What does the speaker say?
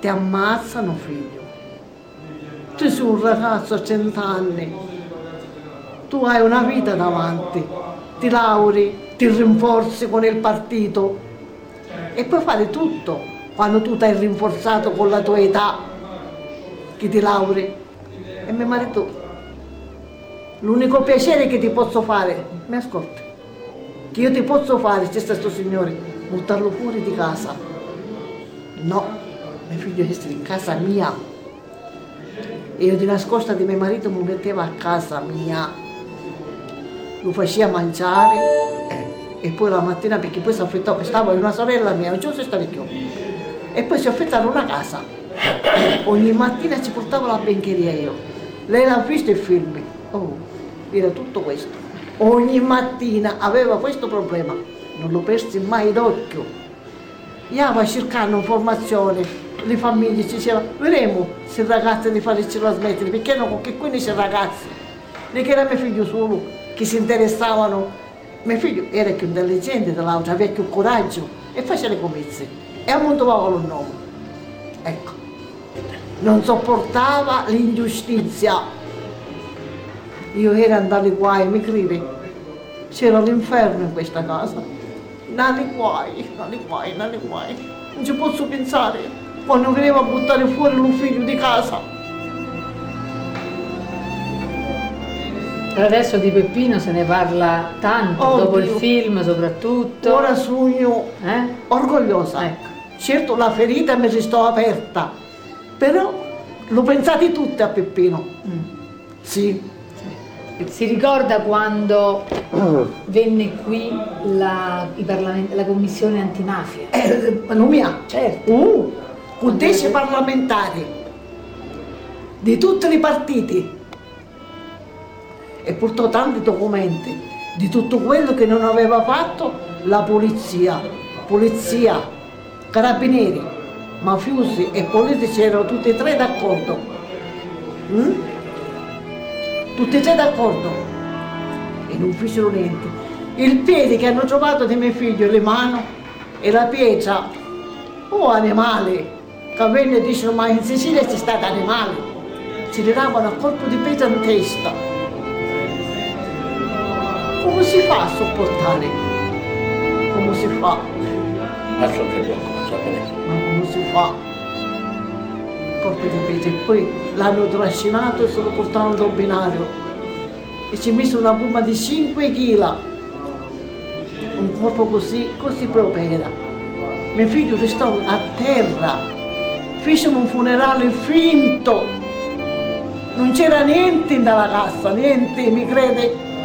ti ammazzano, figlio. Tu sei un ragazzo a 100 anni, tu hai una vita davanti, ti lauri, ti rinforzi con il partito e puoi fare tutto quando tu ti hai rinforzato con la tua età, che ti lauri. E mio marito, l'unico piacere che ti posso fare, mi ascolti, che io ti posso fare, c'è questo signore, buttarlo fuori di casa. No, mio figlio deve essere in casa mia. E io di nascosta di mio marito mi metteva a casa mia, lo faceva mangiare e poi la mattina, perché poi si affettava, stavo in una sorella mia, non so se stavi più, e poi si affettava una casa. Ogni mattina ci portavo la biancheria io. Lei l'ha visto il film? Oh, era tutto questo. Ogni mattina aveva questo problema, non lo persi mai d'occhio. Io va cercando informazione. Le famiglie ci dicevano, vedremo se il ragazzo di farci la smettere, perché erano con che 15 ragazzi, perché era mio figlio solo che si interessavano. Mio figlio era più intelligente dell'altro, aveva più coraggio e faceva le commesse e ammontava lo nome. Ecco, non sopportava l'ingiustizia. Io ero andata ai guai, mi credi? C'era l'inferno in questa casa. Nali guai, non ci posso pensare. Quando veniva a buttare fuori lo figlio di casa. Adesso di Peppino se ne parla tanto, dopo il film soprattutto. Ora sogno orgogliosa. Ecco. Certo la ferita mi restò aperta, però l'ho pensati tutte a Peppino. Sì. Si ricorda quando venne qui la commissione antimafia? Non mia. Certo. Con 10 parlamentari di tutti i partiti e portò tanti documenti di tutto quello che non aveva fatto la polizia, carabinieri, mafiosi e politici erano tutti e tre d'accordo. Tutti e tre d'accordo e non fecero niente. Il piede che hanno trovato di mio figlio, le mani e la pietra, animale. Che venne e dicono, ma in Sicilia c'è stato animale, ci tiravano a colpo di pietra in testa. Come si fa a sopportare? Come si fa? Ma come si fa? Colpo di pietra. E poi l'hanno trascinato e se lo portarono al binario e ci mise una gomma di 5 kg. Un corpo così proprio era. Mio figlio restò a terra. Fecero un funerale finto, non c'era niente nella cassa, niente, mi crede?